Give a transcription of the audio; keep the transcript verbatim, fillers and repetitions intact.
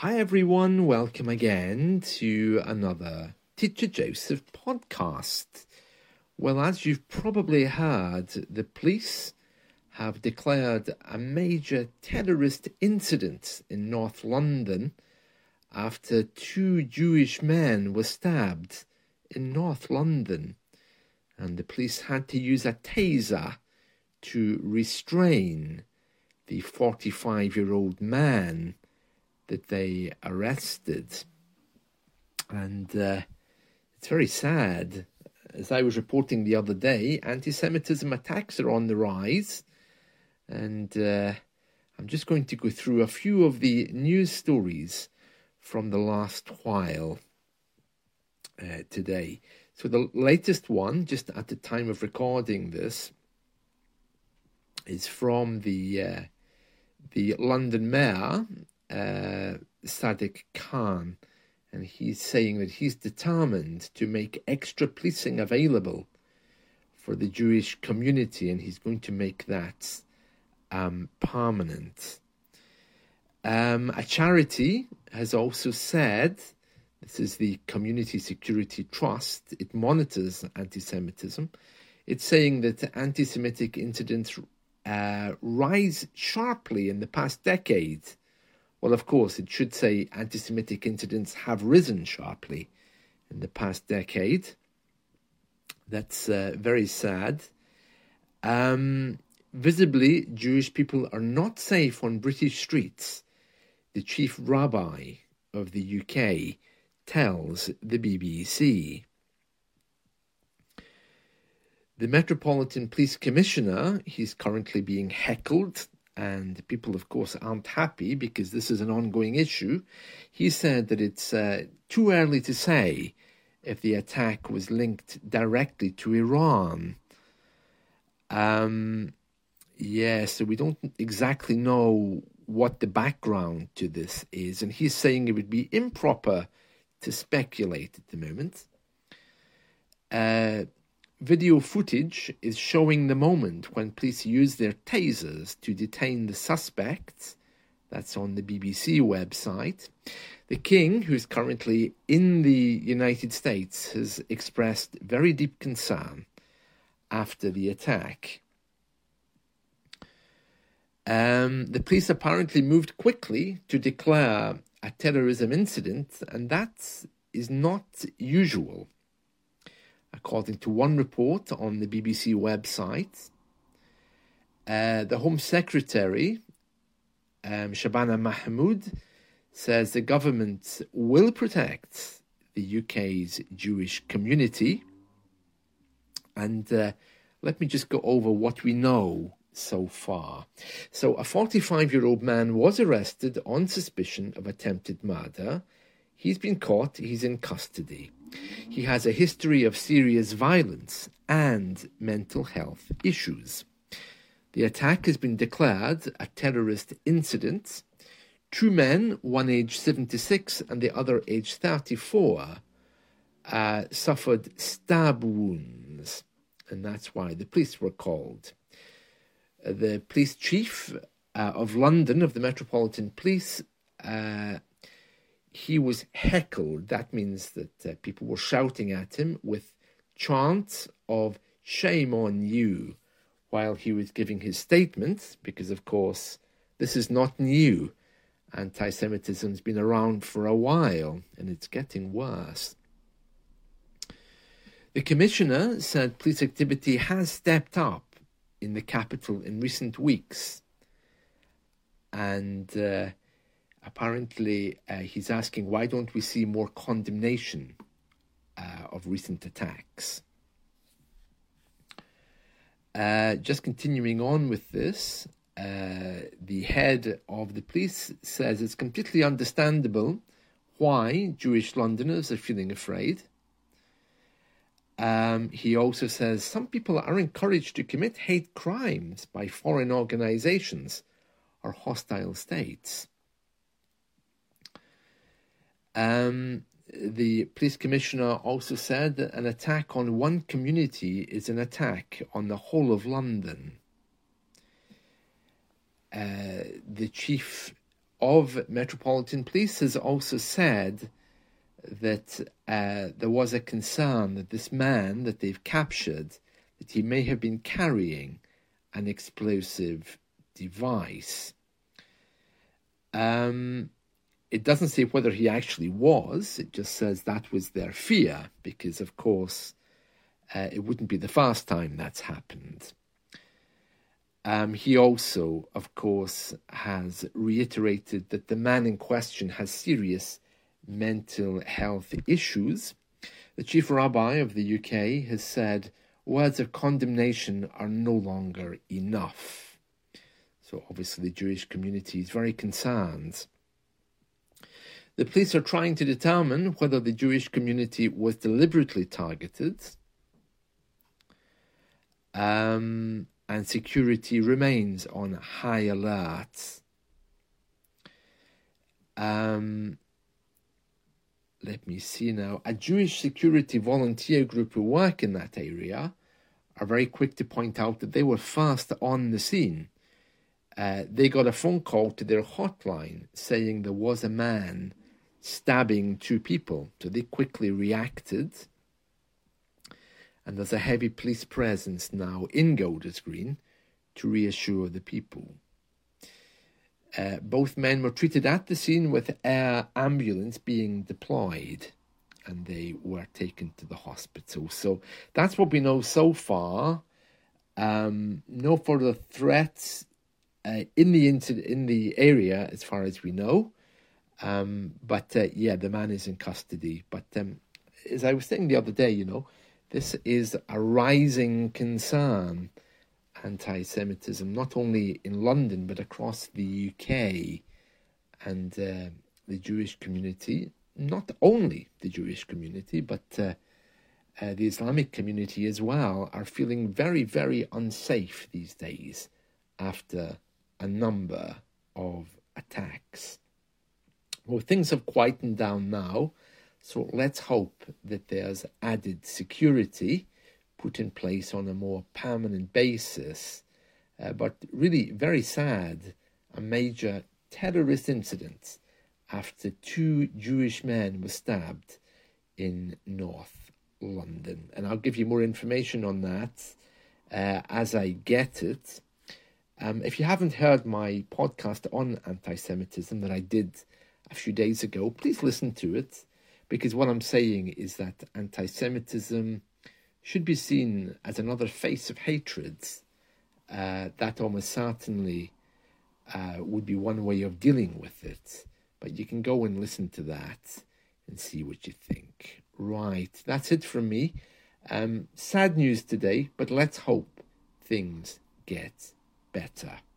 Hi everyone, welcome again to another Teacher Joseph podcast. Well, as you've probably heard, the police have declared a major terrorist incident in North London after two Jewish men were stabbed in North London, and the police had to use a taser to restrain the forty-five-year-old man that they arrested. And uh, it's very sad. As I was reporting the other day, anti-Semitism attacks are on the rise. And uh, I'm just going to go through a few of the news stories from the last while uh, today. So the latest one, just at the time of recording this, is from the uh, the London Mayor, Uh, Sadiq Khan, and he's saying that he's determined to make extra policing available for the Jewish community, and he's going to make that um, permanent. Um, a charity has also said, this is the Community Security Trust, it monitors anti-Semitism. It's saying that anti-Semitic incidents uh, rise sharply in the past decade. Well, of course, it should say anti-Semitic incidents have risen sharply in the past decade. That's uh, very sad. Um, visibly, Jewish people are not safe on British streets, the chief rabbi of the U K tells the B B C. The Metropolitan Police Commissioner, he's currently being heckled, and people, of course, aren't happy because this is an ongoing issue. He said that it's uh, too early to say if the attack was linked directly to Iran. Um, yeah, so we don't exactly know what the background to this is, and he's saying it would be improper to speculate at the moment. Uh, Video footage is showing the moment when police use their tasers to detain the suspects. That's on the B B C website. The King, who's currently in the United States, has expressed very deep concern after the attack. Um, the police apparently moved quickly to declare a terrorism incident, and that is not usual. According to one report on the B B C website, uh, the Home Secretary, um, Shabana Mahmood, says the government will protect the U K's Jewish community. And uh, let me just go over what we know so far. So a forty-five-year-old man was arrested on suspicion of attempted murder. He's been caught, he's in custody. He has a history of serious violence and mental health issues. The attack has been declared a terrorist incident. Two men, one aged seventy-six and the other aged thirty-four, uh, suffered stab wounds, and that's why the police were called. Uh, the police chief uh, of London, of the Metropolitan Police, uh, he was heckled. That means that uh, people were shouting at him with chants of "shame on you" while he was giving his statement, because, of course, this is not new. Anti-Semitism has been around for a while, and it's getting worse. The Commissioner said police activity has stepped up in the capital in recent weeks, and uh, apparently, uh, he's asking, why don't we see more condemnation uh, of recent attacks? Uh, just continuing on with this, uh, the head of the police says it's completely understandable why Jewish Londoners are feeling afraid. Um, he also says some people are encouraged to commit hate crimes by foreign organizations or hostile states. Um, the police commissioner also said that an attack on one community is an attack on the whole of London. Uh, the chief of Metropolitan Police has also said that uh, there was a concern that this man that they've captured, that he may have been carrying an explosive device. Um, it doesn't say whether he actually was. It just says that was their fear, because, of course, uh, it wouldn't be the first time that's happened. Um, he also, of course, has reiterated that the man in question has serious mental health issues. The chief rabbi of the U K has said words of condemnation are no longer enough. So obviously the Jewish community is very concerned. The police are trying to determine whether the Jewish community was deliberately targeted. Um... And security remains on high alert. Um, let me see now. A Jewish security volunteer group who work in that area are very quick to point out that they were fast on the scene. Uh, they got a phone call to their hotline saying there was a man stabbing two people. So they quickly reacted. And there's a heavy police presence now in Golders Green to reassure the people. Uh, both men were treated at the scene with air ambulance being deployed, and they were taken to the hospital. So that's what we know so far. Um, no further threats uh, in the incident in the area, as far as we know. Um, but uh, yeah, the man is in custody. But um, as I was saying the other day, you know, this is a rising concern, anti-Semitism, not only in London, but across the U K. And uh, the Jewish community, not only the Jewish community, but uh, uh, the Islamic community as well, are feeling very, very unsafe these days after a number of attacks. Well, things have quietened down now. So let's hope that there's added security put in place on a more permanent basis. Uh, but really very sad, a major terrorist incident after two Jewish men were stabbed in North London. And I'll give you more information on that uh, as I get it. Um, if you haven't heard my podcast on anti-Semitism that I did a few days ago, please listen to it. Because what I'm saying is that anti-Semitism should be seen as another face of hatred. Uh, that almost certainly uh, would be one way of dealing with it. But you can go and listen to that and see what you think. Right, that's it from me. Um, sad news today, but let's hope things get better.